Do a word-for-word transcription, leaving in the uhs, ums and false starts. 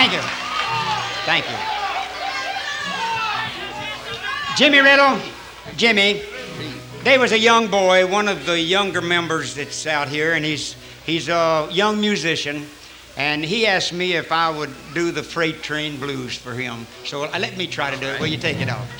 Thank you. Thank you. Jimmy Riddle, Jimmy, there was a young boy, one of the younger members that's out here, and he's he's a young musician, and he asked me if I would do the Freight Train Blues for him. So uh, let me try to do it. Will you take it off?